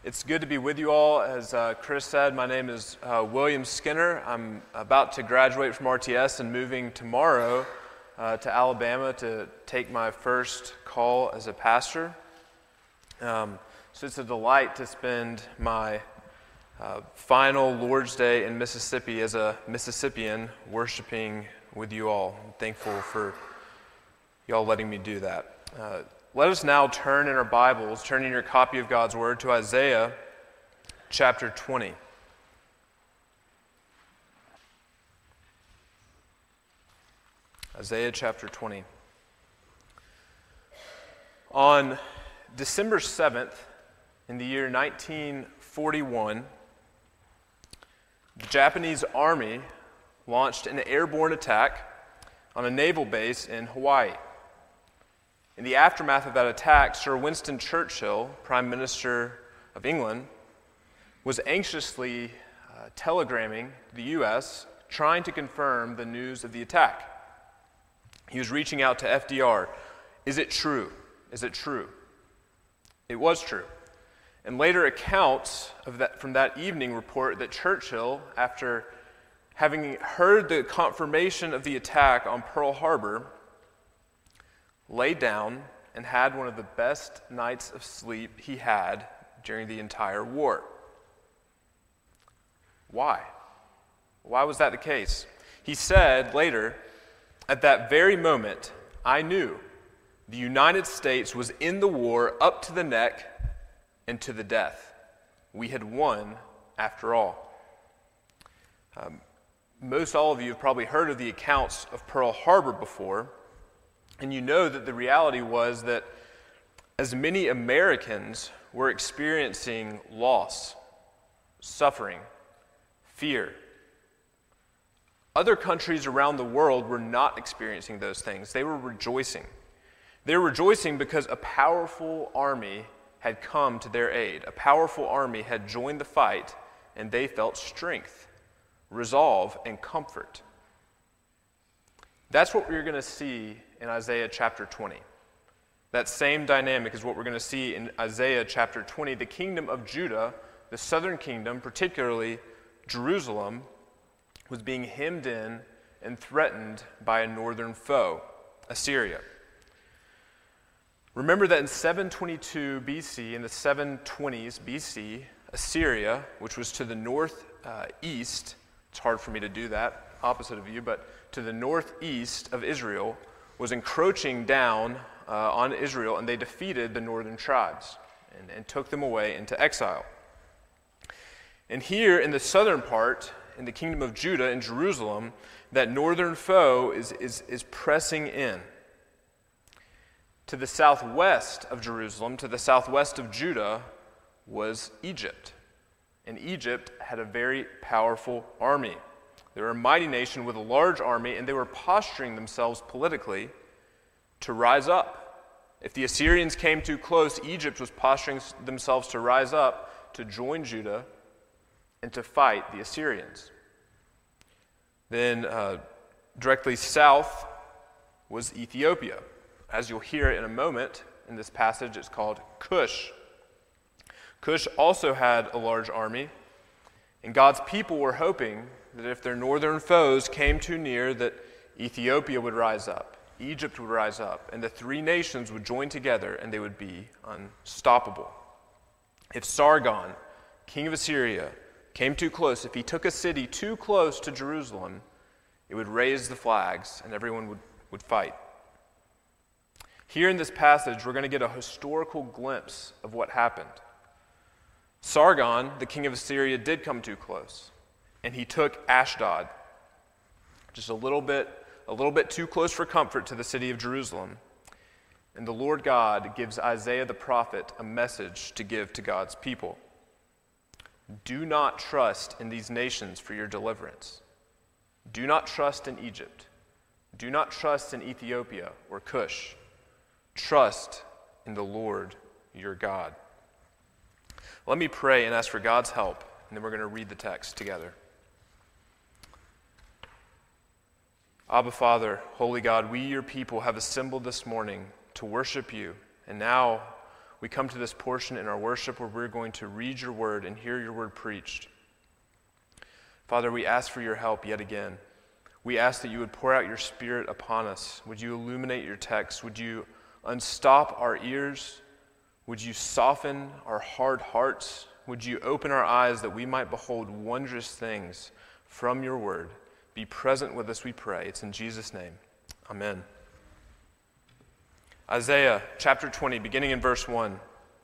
It's good to be with you all. As Chris said, my name is William Skinner. I'm about to graduate from RTS and moving tomorrow to Alabama to take my first call as a pastor. So it's a delight to spend my final Lord's Day in Mississippi as a Mississippian worshiping with you all. I'm thankful for y'all letting me do that. Let us now turn in our Bibles, turn in your copy of God's Word to Isaiah chapter 20. Isaiah chapter 20. On December 7th, in the year 1941, the Japanese Army launched an airborne attack on a naval base in Hawaii. In the aftermath of that attack, Sir Winston Churchill, Prime Minister of England, was anxiously telegramming the U.S., trying to confirm the news of the attack. He was reaching out to FDR. Is it true? Is it true? It was true. And later accounts of that from that evening report that Churchill, after having heard the confirmation of the attack on Pearl Harbor, lay down and had one of the best nights of sleep he had during the entire war. Why? Why was that the case? He said later, at that very moment, I knew the United States was in the war up to the neck and to the death. We had won after all. Most all of you have probably heard of the accounts of Pearl Harbor before. And you know that the reality was that as many Americans were experiencing loss, suffering, fear, other countries around the world were not experiencing those things. They were rejoicing. They were rejoicing because a powerful army had come to their aid. A powerful army had joined the fight, and they felt strength, resolve, and comfort. That's what we're going to see in Isaiah chapter 20. That same dynamic is what we're going to see in Isaiah chapter 20. The kingdom of Judah, the southern kingdom, particularly Jerusalem, was being hemmed in and threatened by a northern foe, Assyria. Remember that in 722 BC, in the 720s BC, Assyria, which was to the northeast, it's hard for me to do that, opposite of you, but to the northeast of Israel, was encroaching down on Israel, and they defeated the northern tribes and took them away into exile. And here in the southern part, in the kingdom of Judah, in Jerusalem, that northern foe is pressing in. To the southwest of Jerusalem, to the southwest of Judah, was Egypt. And Egypt had a very powerful army. They were a mighty nation with a large army, and they were posturing themselves politically to rise up. If the Assyrians came too close, Egypt was posturing themselves to rise up, to join Judah, and to fight the Assyrians. Then directly south was Ethiopia. As you'll hear in a moment in this passage, it's called Cush. Cush also had a large army, and God's people were hoping that if their northern foes came too near, that Ethiopia would rise up, Egypt would rise up, and the three nations would join together and they would be unstoppable. If Sargon, king of Assyria, came too close, if he took a city too close to Jerusalem, it would raise the flags and everyone would fight. Here in this passage, we're going to get a historical glimpse of what happened. Sargon, the king of Assyria, did come too close. And he took Ashdod, just a little bit too close for comfort to the city of Jerusalem. And the Lord God gives Isaiah the prophet a message to give to God's people. Do not trust in these nations for your deliverance. Do not trust in Egypt. Do not trust in Ethiopia or Cush. Trust in the Lord your God. Let me pray and ask for God's help, and then we're going to read the text together. Abba, Father, holy God, we, your people, have assembled this morning to worship you, and now we come to this portion in our worship where we're going to read your word and hear your word preached. Father, we ask for your help yet again. We ask that you would pour out your Spirit upon us. Would you illuminate your text? Would you unstop our ears? Would you soften our hard hearts? Would you open our eyes that we might behold wondrous things from your word? Be present with us, we pray. It's in Jesus' name. Amen. Isaiah chapter 20, beginning in verse 1.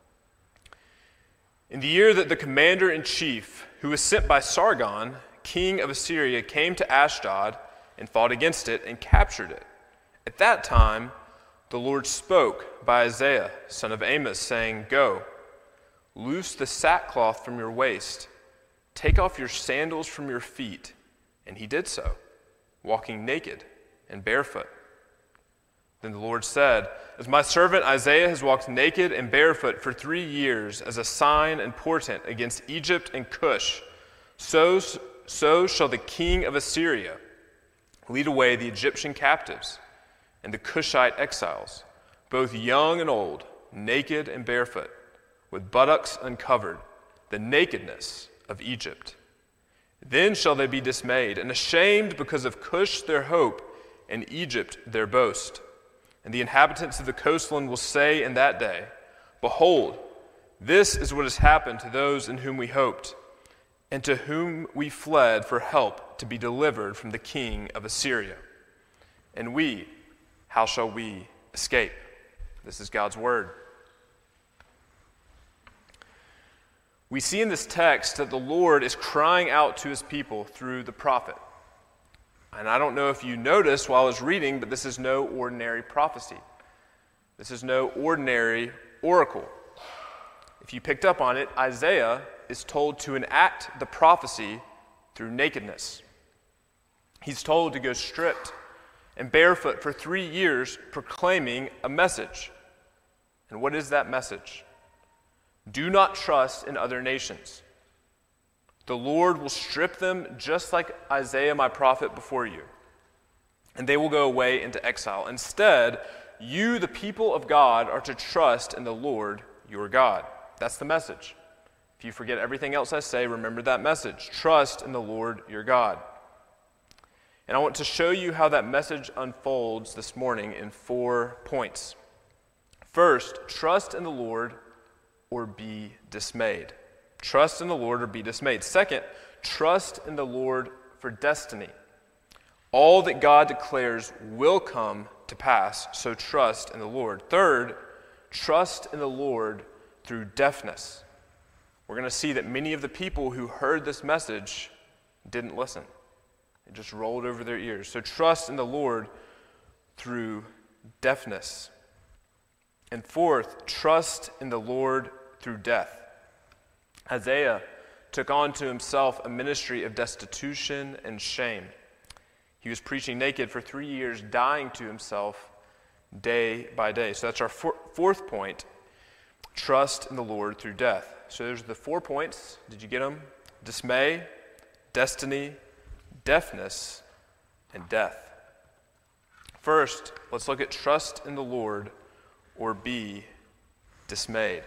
In the year that the commander-in-chief, who was sent by Sargon, king of Assyria, came to Ashdod and fought against it and captured it. At that time, the Lord spoke by Isaiah, son of Amos, saying, Go, loose the sackcloth from your waist, take off your sandals from your feet. And he did so, walking naked and barefoot. Then the Lord said, As my servant Isaiah has walked naked and barefoot for 3 years as a sign and portent against Egypt and Cush, so shall the king of Assyria lead away the Egyptian captives and the Cushite exiles, both young and old, naked and barefoot, with buttocks uncovered, the nakedness of Egypt. Then shall they be dismayed and ashamed because of Cush their hope and Egypt their boast. And the inhabitants of the coastland will say in that day, Behold, this is what has happened to those in whom we hoped, and to whom we fled for help to be delivered from the king of Assyria. And we, how shall we escape? This is God's word. We see in this text that the Lord is crying out to his people through the prophet. And I don't know if you noticed while I was reading, but this is no ordinary prophecy. This is no ordinary oracle. If you picked up on it, Isaiah is told to enact the prophecy through nakedness. He's told to go stripped and barefoot for 3 years, proclaiming a message. And what is that message? Do not trust in other nations. The Lord will strip them just like Isaiah, my prophet, before you, and they will go away into exile. Instead, you, the people of God, are to trust in the Lord your God. That's the message. If you forget everything else I say, remember that message. Trust in the Lord your God. And I want to show you how that message unfolds this morning in 4 points. First, trust in the Lord or be dismayed. Trust in the Lord or be dismayed. Second, trust in the Lord for destiny. All that God declares will come to pass, so trust in the Lord. Third, trust in the Lord through deafness. We're going to see that many of the people who heard this message didn't listen. It just rolled over their ears. So trust in the Lord through deafness. And fourth, trust in the Lord through death. Isaiah took on to himself a ministry of destitution and shame. He was preaching naked for 3 years, dying to himself day by day. So that's our fourth point, trust in the Lord through death. So there's the 4 points. Did you get them? Dismay, destiny, deafness, and death. First, let's look at trust in the Lord or be dismayed.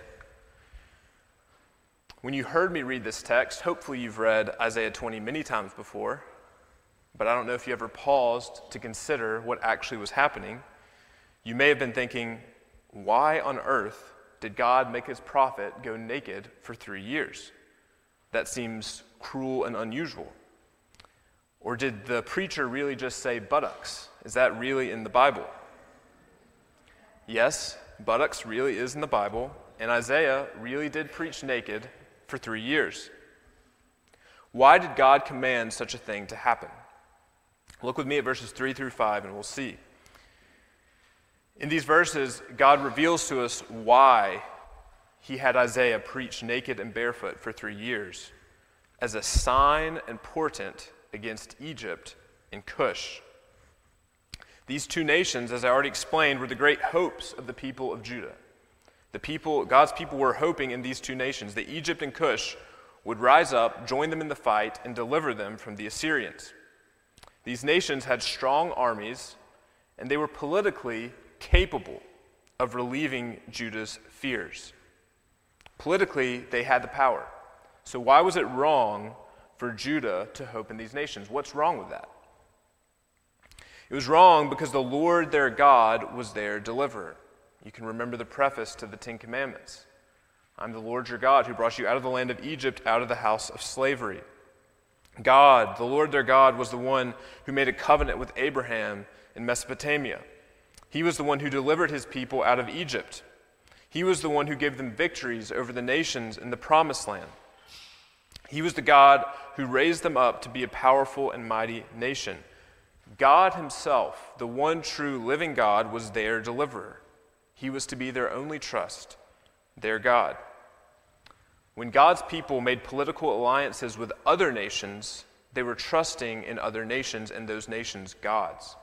When you heard me read this text, hopefully you've read Isaiah 20 many times before, but I don't know if you ever paused to consider what actually was happening. You may have been thinking, why on earth did God make his prophet go naked for 3 years? That seems cruel and unusual. Or did the preacher really just say buttocks? Is that really in the Bible? Yes, buttocks really is in the Bible, and Isaiah really did preach naked for 3 years. Why did God command such a thing to happen? Look with me at verses 3 through 5 and we'll see. In these verses, God reveals to us why he had Isaiah preach naked and barefoot for 3 years as a sign and portent against Egypt and Cush. These 2 nations, as I already explained, were the great hopes of the people of Judah. God's people were hoping in these 2 nations that Egypt and Cush would rise up, join them in the fight, and deliver them from the Assyrians. These nations had strong armies, and they were politically capable of relieving Judah's fears. Politically, they had the power. So why was it wrong for Judah to hope in these nations? What's wrong with that? It was wrong because the Lord their God was their deliverer. You can remember the preface to the Ten Commandments. I'm the Lord your God who brought you out of the land of Egypt, out of the house of slavery. God, the Lord their God, was the one who made a covenant with Abraham in Mesopotamia. He was the one who delivered his people out of Egypt. He was the one who gave them victories over the nations in the Promised Land. He was the God who raised them up to be a powerful and mighty nation. God himself, the one true living God, was their deliverer. He was to be their only trust, their God. When God's people made political alliances with other nations, they were trusting in other nations and those nations' gods.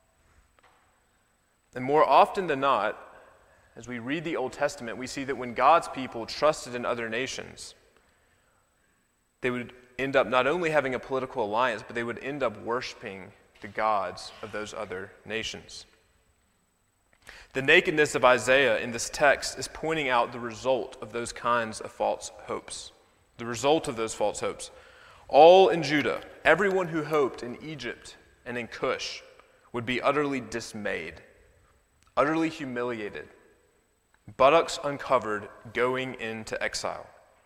And more often than not, as we read the Old Testament, we see that when God's people trusted in other nations, they would end up not only having a political alliance, but they would end up worshiping the gods of those other nations. The nakedness of Isaiah in this text is pointing out the result of those kinds of false hopes. The result of those false hopes. All in Judah, everyone who hoped in Egypt and in Cush would be utterly dismayed, utterly humiliated, buttocks uncovered, going into exile.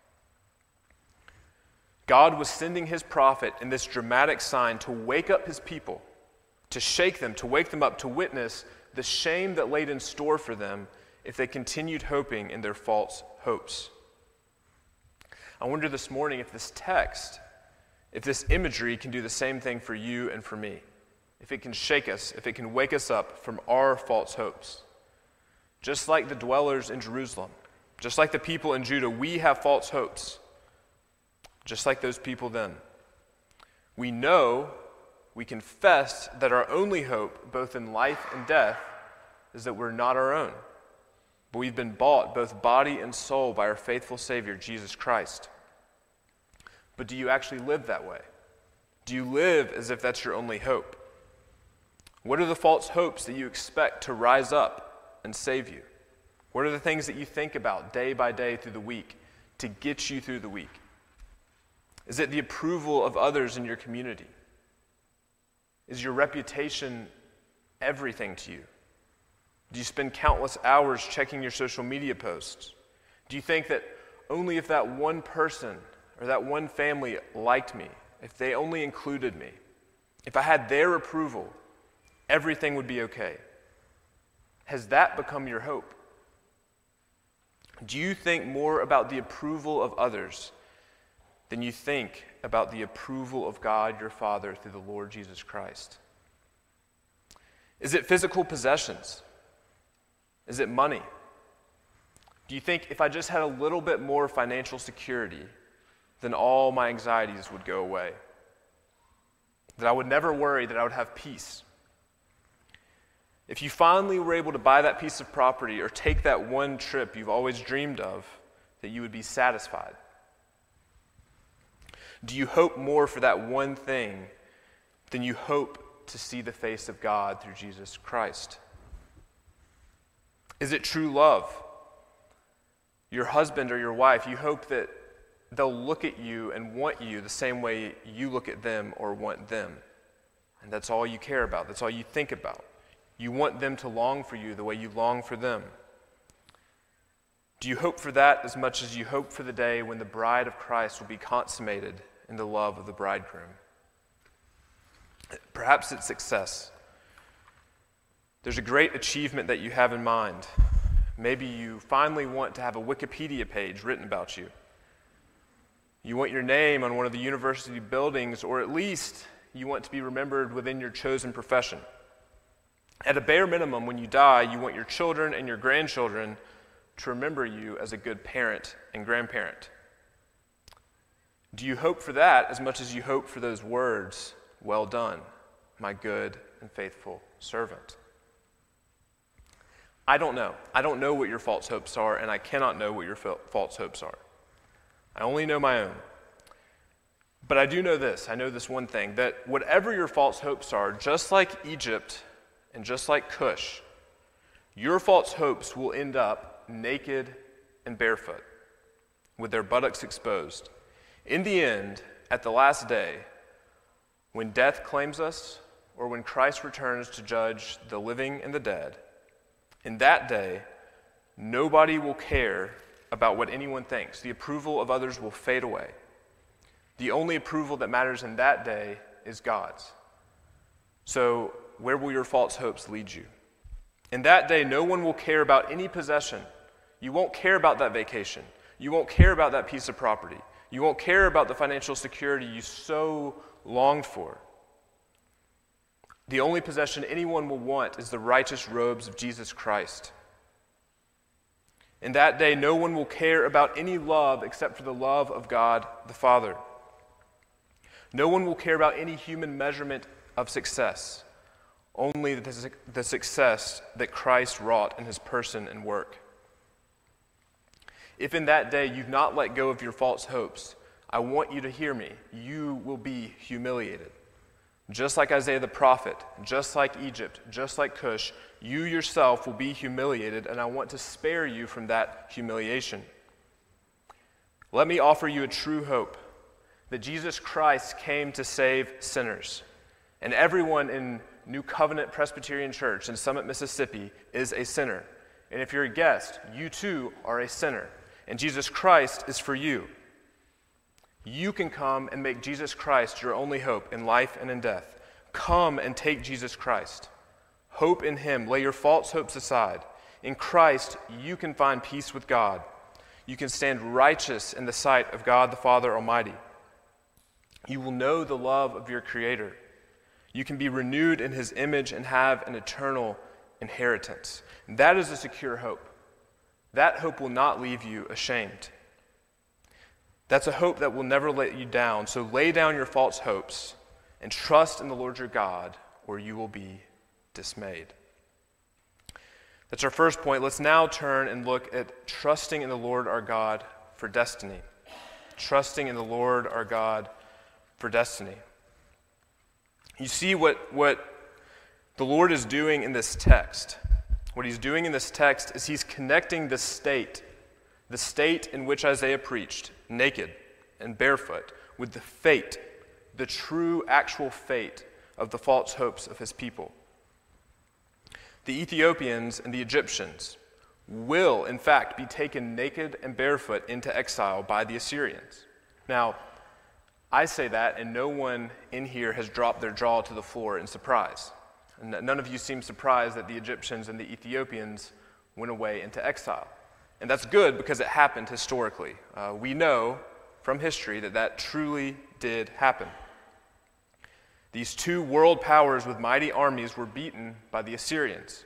God was sending his prophet in this dramatic sign to wake up his people, to shake them, to wake them up, to witness the shame that laid in store for them if they continued hoping in their false hopes. I wonder this morning if this text, if this imagery can do the same thing for you and for me, if it can shake us, if it can wake us up from our false hopes. Just like the dwellers in Jerusalem, just like the people in Judah, we have false hopes. Just like those people then. We know, we confess that our only hope, both in life and death, is that we're not our own. But we've been bought, both body and soul, by our faithful Savior, Jesus Christ. But do you actually live that way? Do you live as if that's your only hope? What are the false hopes that you expect to rise up and save you? What are the things that you think about day by day through the week to get you through the week? Is it the approval of others in your community? Is your reputation everything to you? Do you spend countless hours checking your social media posts? Do you think that only if that one person or that one family liked me, if they only included me, if I had their approval, everything would be okay? Has that become your hope? Do you think more about the approval of others than you think about the approval of God your Father through the Lord Jesus Christ? Is it physical possessions? Is it money? Do you think if I just had a little bit more financial security, then all my anxieties would go away? That I would never worry, that I would have peace? If you finally were able to buy that piece of property or take that one trip you've always dreamed of, that you would be satisfied? Do you hope more for that one thing than you hope to see the face of God through Jesus Christ? Is it true love? Your husband or your wife, you hope that they'll look at you and want you the same way you look at them or want them. And that's all you care about. That's all you think about. You want them to long for you the way you long for them. Do you hope for that as much as you hope for the day when the bride of Christ will be consummated in the love of the bridegroom? Perhaps it's success. There's a great achievement that you have in mind. Maybe you finally want to have a Wikipedia page written about you. You want your name on one of the university buildings, or at least you want to be remembered within your chosen profession. At a bare minimum, when you die, you want your children and your grandchildren to remember you as a good parent and grandparent. Do you hope for that as much as you hope for those words, "Well done, my good and faithful servant"? I don't know. I don't know what your false hopes are, and I cannot know what your false hopes are. I only know my own. But I do know this. I know this one thing, that whatever your false hopes are, just like Egypt and just like Cush, your false hopes will end up naked and barefoot. with their buttocks exposed. In the end, at the last day, when death claims us, or when Christ returns to judge the living and the dead, in that day, nobody will care about what anyone thinks. The approval of others will fade away. The only approval that matters in that day is God's. So, where will your false hopes lead you? In that day, no one will care about any possession. You won't care about that vacation. You won't care about that piece of property. You won't care about the financial security you so longed for. The only possession anyone will want is the righteous robes of Jesus Christ. In that day, no one will care about any love except for the love of God the Father. No one will care about any human measurement of success, only the success that Christ wrought in his person and work. If in that day you've not let go of your false hopes, I want you to hear me. You will be humiliated. Just like Isaiah the prophet, just like Egypt, just like Cush, you yourself will be humiliated, and I want to spare you from that humiliation. Let me offer you a true hope that Jesus Christ came to save sinners, and everyone in New Covenant Presbyterian Church in Summit, Mississippi is a sinner. And if you're a guest, you too are a sinner, and Jesus Christ is for you. You can come and make Jesus Christ your only hope in life and in death. Come and take Jesus Christ. Hope in him. Lay your false hopes aside. In Christ, you can find peace with God. You can stand righteous in the sight of God the Father Almighty. You will know the love of your Creator. You can be renewed in his image and have an eternal inheritance. That is a secure hope. That hope will not leave you ashamed. That's a hope that will never let you down. So lay down your false hopes and trust in the Lord your God, or you will be dismayed. That's our first point. Let's now turn and look at trusting in the Lord our God for destiny. Trusting in the Lord our God for destiny. You see what the Lord is doing in this text. What he's doing in this text is he's connecting the state in which Isaiah preached, naked and barefoot, with the fate, the true actual fate of the false hopes of his people. The Ethiopians and the Egyptians will, in fact, be taken naked and barefoot into exile by the Assyrians. Now, I say that, and no one in here has dropped their jaw to the floor in surprise. None of you seem surprised that the Egyptians and the Ethiopians went away into exile. And that's good because it happened historically. We know from history that truly did happen. These two world powers with mighty armies were beaten by the Assyrians.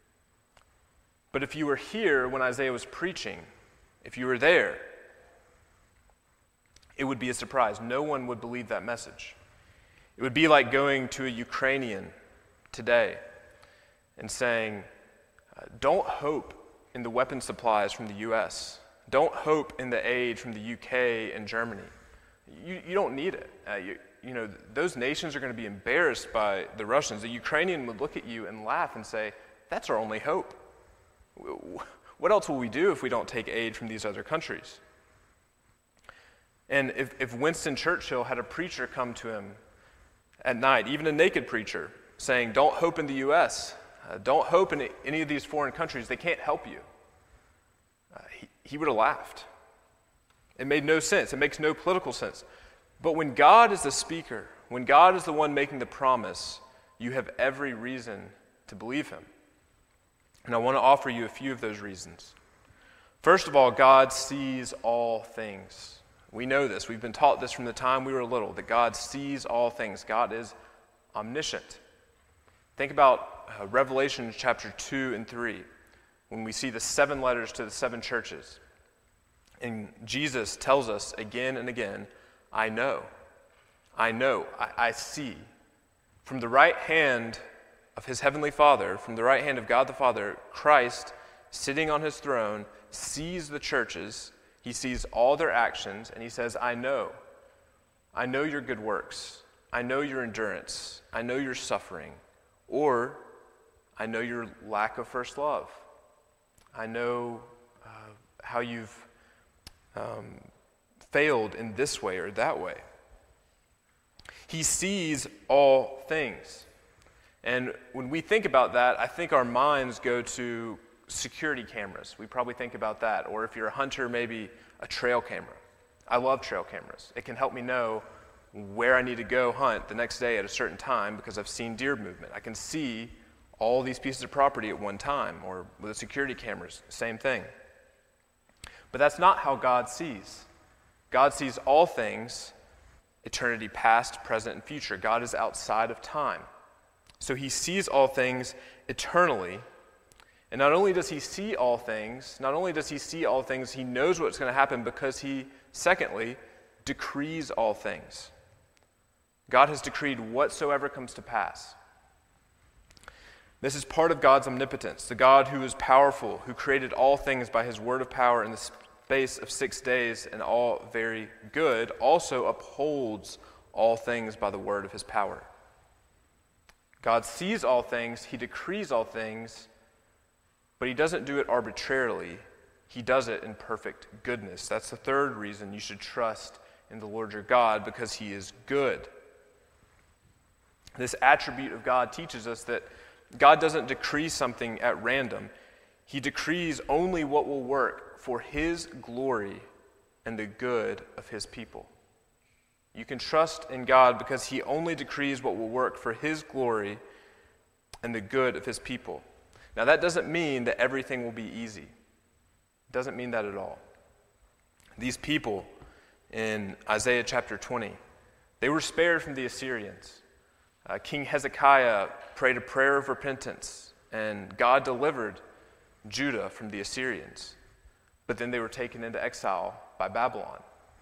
But if you were here when Isaiah was preaching, if you were there, it would be a surprise. No one would believe that message. It would be like going to a Ukrainian today and saying, don't hope in the weapon supplies from the U.S. Don't hope in the aid from the U.K. and Germany. You don't need it. You know, those nations are going to be embarrassed by the Russians. The Ukrainian would look at you and laugh and say, that's our only hope. What else will we do if we don't take aid from these other countries? And if Winston Churchill had a preacher come to him at night, even a naked preacher, saying, don't hope in the U.S., don't hope in any of these foreign countries, they can't help you, he would have laughed. It made no sense. It makes no political sense. But when God is the speaker, when God is the one making the promise, you have every reason to believe him. And I want to offer you a few of those reasons. First of all, God sees all things. We know this. We've been taught this from the time we were little, that God sees all things. God is omniscient. Think about Revelation chapter 2 and 3, when we see the 7 letters to the 7 churches. And Jesus tells us again and again, I know, I see. From the right hand of his heavenly Father, from the right hand of God the Father, Christ, sitting on his throne, sees the churches. He sees all their actions, and he says, I know your good works. I know your endurance. I know your suffering. Or, I know your lack of first love. I know how you've failed in this way or that way. He sees all things. And when we think about that, I think our minds go to security cameras. We probably think about that. Or if you're a hunter, maybe a trail camera. I love trail cameras. It can help me know where I need to go hunt the next day at a certain time because I've seen deer movement. I can see all these pieces of property at one time. Or with the security cameras, same thing. But that's not how God sees. God sees all things, eternity past, present, and future. God is outside of time. So he sees all things eternally. And not only does he see all things, he knows what's going to happen because he, secondly, decrees all things. God has decreed whatsoever comes to pass. This is part of God's omnipotence, the God who is powerful, who created all things by his word of power in the space of 6 days and all very good, also upholds all things by the word of his power. God sees all things, he decrees all things, but he doesn't do it arbitrarily. He does it in perfect goodness. That's the third reason you should trust in the Lord your God, because he is good. This attribute of God teaches us that God doesn't decree something at random. He decrees only what will work for his glory and the good of his people. You can trust in God because he only decrees what will work for his glory and the good of his people. Now, that doesn't mean that everything will be easy. It doesn't mean that at all. These people in Isaiah chapter 20, they were spared from the Assyrians. King Hezekiah prayed a prayer of repentance, and God delivered Judah from the Assyrians. But then they were taken into exile by Babylon.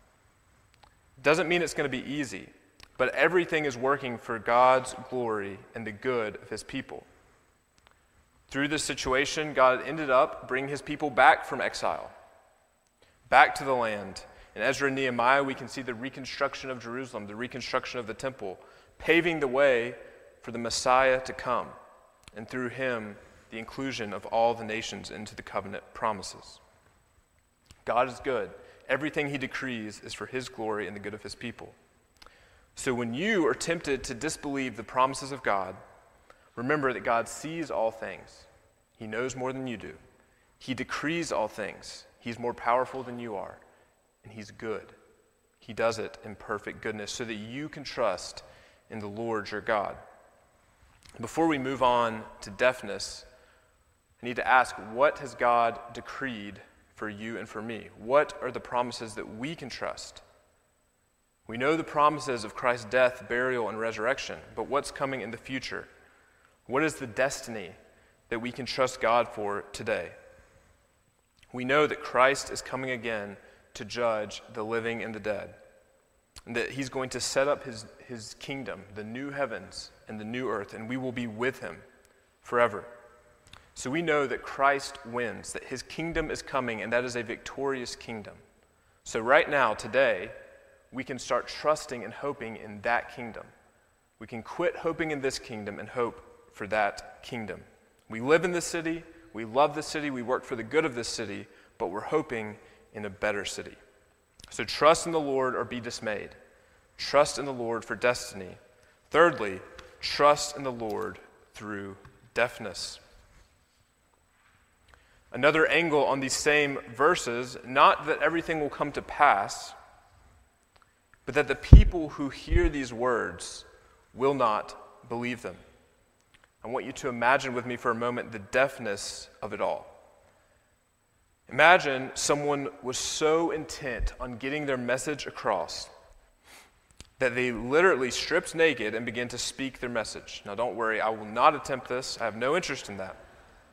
Doesn't mean it's going to be easy, but everything is working for God's glory and the good of his people. Through this situation, God ended up bringing his people back from exile, back to the land. In Ezra and Nehemiah, we can see the reconstruction of Jerusalem, the reconstruction of the temple, paving the way for the Messiah to come, and through him, the inclusion of all the nations into the covenant promises. God is good. Everything he decrees is for his glory and the good of his people. So when you are tempted to disbelieve the promises of God, remember that God sees all things. He knows more than you do. He decrees all things. He's more powerful than you are, and he's good. He does it in perfect goodness so that you can trust in the Lord your God. Before we move on to deafness, I need to ask, what has God decreed for you and for me? What are the promises that we can trust? We know the promises of Christ's death, burial, and resurrection, but what's coming in the future? What is the destiny that we can trust God for today? We know that Christ is coming again to judge the living and the dead, and that he's going to set up his kingdom, the new heavens and the new earth, and we will be with him forever. So we know that Christ wins, that his kingdom is coming, and that is a victorious kingdom. So right now, today, we can start trusting and hoping in that kingdom. We can quit hoping in this kingdom and hope for that kingdom. We live in this city, we love this city, we work for the good of this city, but we're hoping in a better city. So trust in the Lord or be dismayed. Trust in the Lord for destiny. Thirdly, trust in the Lord through deafness. Another angle on these same verses, not that everything will come to pass, but that the people who hear these words will not believe them. I want you to imagine with me for a moment the deafness of it all. Imagine someone was so intent on getting their message across that they literally stripped naked and began to speak their message. Now don't worry, I will not attempt this. I have no interest in that.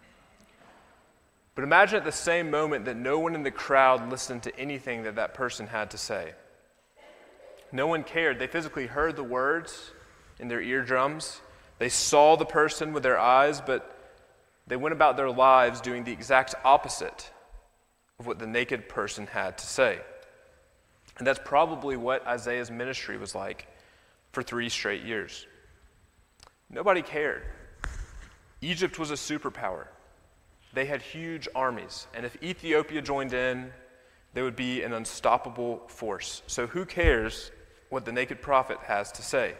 But imagine at the same moment that no one in the crowd listened to anything that person had to say. No one cared. They physically heard the words in their eardrums. They saw the person with their eyes, but they went about their lives doing the exact opposite of what the naked person had to say. And that's probably what Isaiah's ministry was like for 3 straight years. Nobody cared. Egypt was a superpower. They had huge armies, and if Ethiopia joined in, they would be an unstoppable force. So who cares what the naked prophet has to say?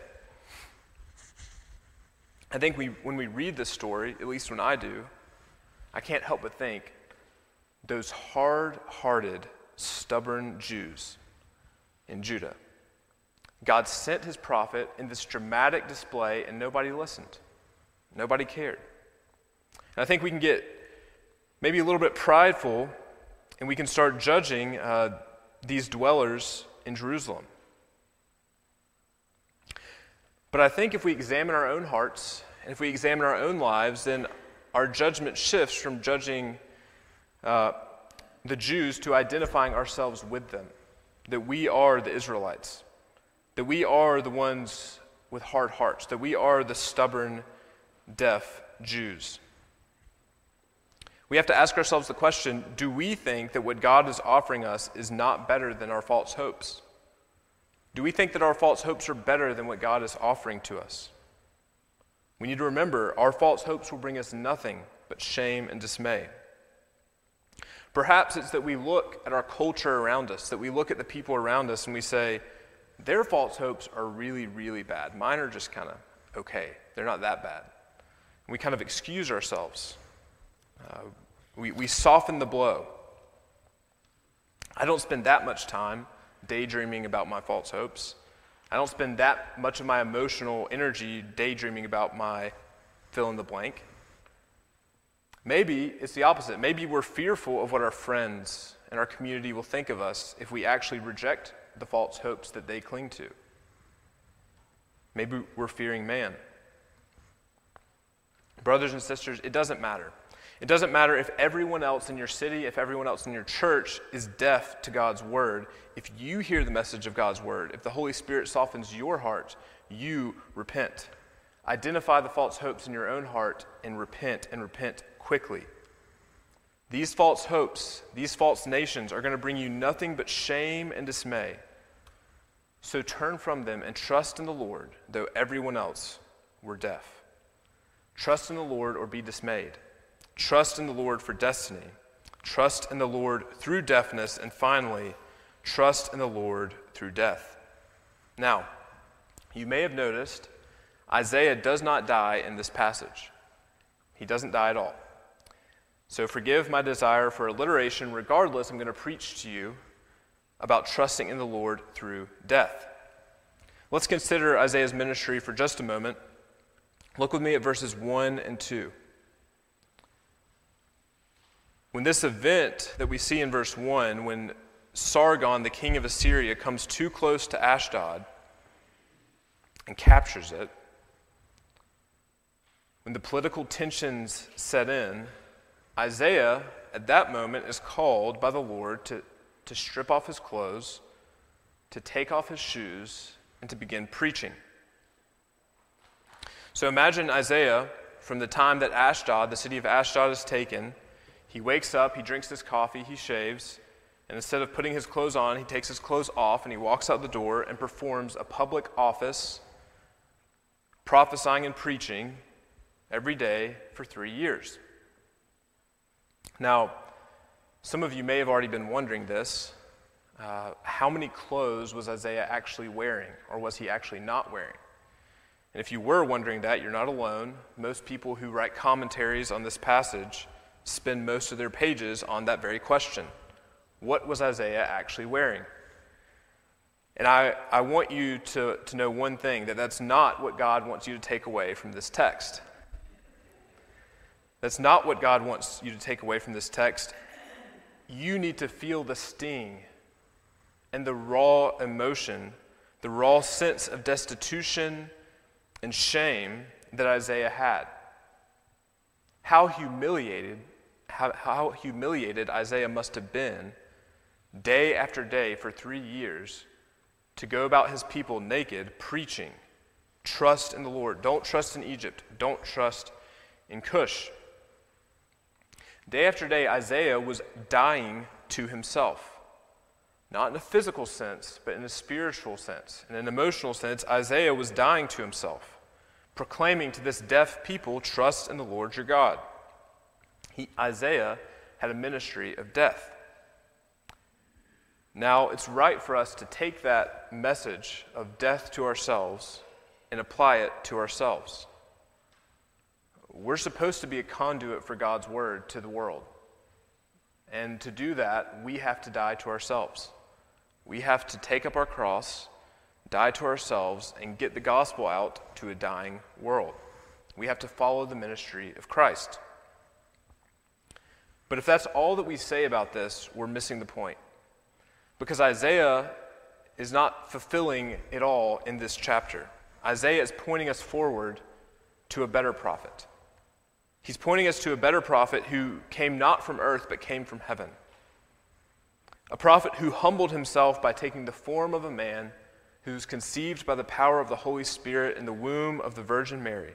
I think when we read this story, at least when I do, I can't help but think those hard-hearted, stubborn Jews in Judah. God sent his prophet in this dramatic display, and nobody listened. Nobody cared. And I think we can get maybe a little bit prideful, and we can start judging these dwellers in Jerusalem. But I think if we examine our own hearts, and if we examine our own lives, then our judgment shifts from judging the Jews to identifying ourselves with them, that we are the Israelites, that we are the ones with hard hearts, that we are the stubborn, deaf Jews. We have to ask ourselves the question, do we think that what God is offering us is not better than our false hopes? Do we think that our false hopes are better than what God is offering to us? We need to remember our false hopes will bring us nothing but shame and dismay. Perhaps it's that we look at our culture around us, that we look at the people around us and we say, their false hopes are really, really bad. Mine are just kind of okay. They're not that bad. And we kind of excuse ourselves. We soften the blow. I don't spend that much time daydreaming about my false hopes. I don't spend that much of my emotional energy daydreaming about my fill in the blank. Maybe it's the opposite. Maybe we're fearful of what our friends and our community will think of us if we actually reject the false hopes that they cling to. Maybe we're fearing man. Brothers and sisters, it doesn't matter. It doesn't matter if everyone else in your city, if everyone else in your church is deaf to God's word. If you hear the message of God's word, if the Holy Spirit softens your heart, you repent. Identify the false hopes in your own heart and repent quickly. These false hopes, these false nations are going to bring you nothing but shame and dismay. So turn from them and trust in the Lord, though everyone else were deaf. Trust in the Lord or be dismayed. Trust in the Lord for destiny. Trust in the Lord through deafness. And finally, trust in the Lord through death. Now, you may have noticed Isaiah does not die in this passage. He doesn't die at all. So forgive my desire for alliteration. Regardless, I'm going to preach to you about trusting in the Lord through death. Let's consider Isaiah's ministry for just a moment. Look with me at verses 1 and 2. When this event that we see in verse 1, when Sargon, the king of Assyria, comes too close to Ashdod and captures it, when the political tensions set in, Isaiah, at that moment, is called by the Lord to strip off his clothes, to take off his shoes, and to begin preaching. So imagine Isaiah, from the time that Ashdod, the city of Ashdod, is taken. He wakes up, he drinks his coffee, he shaves, and instead of putting his clothes on, he takes his clothes off and he walks out the door and performs a public office, prophesying and preaching every day for 3 years. Now, some of you may have already been wondering this. How many clothes was Isaiah actually wearing, or was he actually not wearing? And if you were wondering that, you're not alone. Most people who write commentaries on this passage spend most of their pages on that very question. What was Isaiah actually wearing? And I want you to know one thing, that's not what God wants you to take away from this text. That's not what God wants you to take away from this text. You need to feel the sting and the raw emotion, the raw sense of destitution and shame that Isaiah had. How humiliated Isaiah must have been day after day for 3 years to go about his people naked, preaching, trust in the Lord. Don't trust in Egypt. Don't trust in Cush. Day after day, Isaiah was dying to himself. Not in a physical sense, but in a spiritual sense. In an emotional sense, Isaiah was dying to himself, proclaiming to this deaf people, trust in the Lord your God. Isaiah had a ministry of death. Now, it's right for us to take that message of death to ourselves and apply it to ourselves. We're supposed to be a conduit for God's word to the world. And to do that, we have to die to ourselves. We have to take up our cross, die to ourselves, and get the gospel out to a dying world. We have to follow the ministry of Christ. But if that's all that we say about this, we're missing the point. Because Isaiah is not fulfilling it all in this chapter. Isaiah is pointing us forward to a better prophet. He's pointing us to a better prophet who came not from earth but came from heaven. A prophet who humbled himself by taking the form of a man who was conceived by the power of the Holy Spirit in the womb of the Virgin Mary.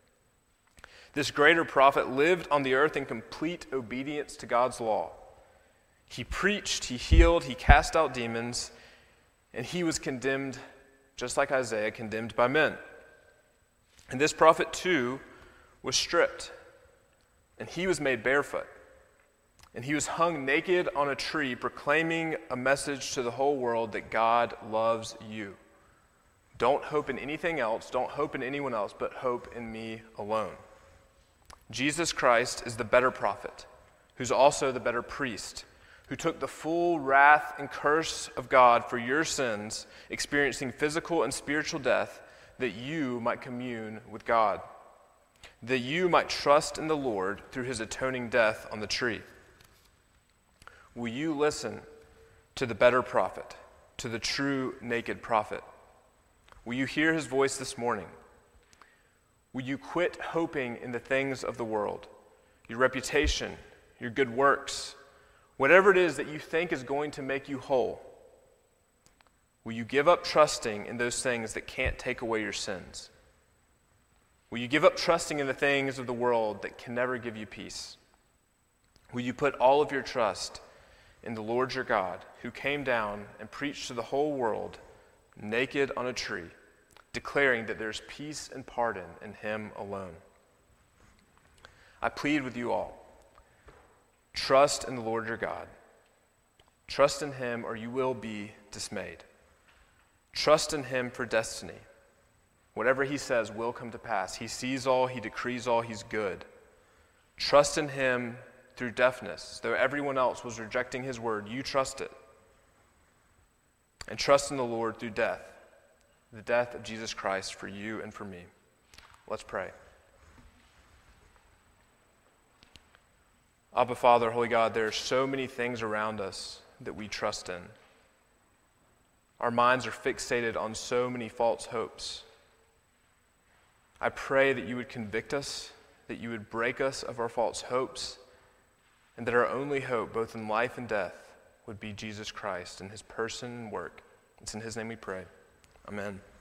This greater prophet lived on the earth in complete obedience to God's law. He preached, he healed, he cast out demons, and he was condemned, just like Isaiah, condemned by men. And this prophet, too, was stripped, and he was made barefoot. And he was hung naked on a tree, proclaiming a message to the whole world that God loves you. Don't hope in anything else, don't hope in anyone else, but hope in me alone. Jesus Christ is the better prophet, who's also the better priest, who took the full wrath and curse of God for your sins, experiencing physical and spiritual death, that you might commune with God, that you might trust in the Lord through his atoning death on the tree. Will you listen to the better prophet, to the true naked prophet? Will you hear his voice this morning? Will you quit hoping in the things of the world, your reputation, your good works, whatever it is that you think is going to make you whole? Will you give up trusting in those things that can't take away your sins? Will you give up trusting in the things of the world that can never give you peace? Will you put all of your trust in the Lord your God, who came down and preached to the whole world, naked on a tree, declaring that there's peace and pardon in him alone? I plead with you all, trust in the Lord your God. Trust in him or you will be dismayed. Trust in him for destiny. Whatever he says will come to pass. He sees all, he decrees all, he's good. Trust in him through deafness. Though everyone else was rejecting his word, you trust it. And trust in the Lord through death, the death of Jesus Christ for you and for me. Let's pray. Abba, Father, Holy God, there are so many things around us that we trust in. Our minds are fixated on so many false hopes. I pray that you would convict us, that you would break us of our false hopes, and that our only hope, both in life and death, would be Jesus Christ and his person and work. It's in his name we pray. Amen.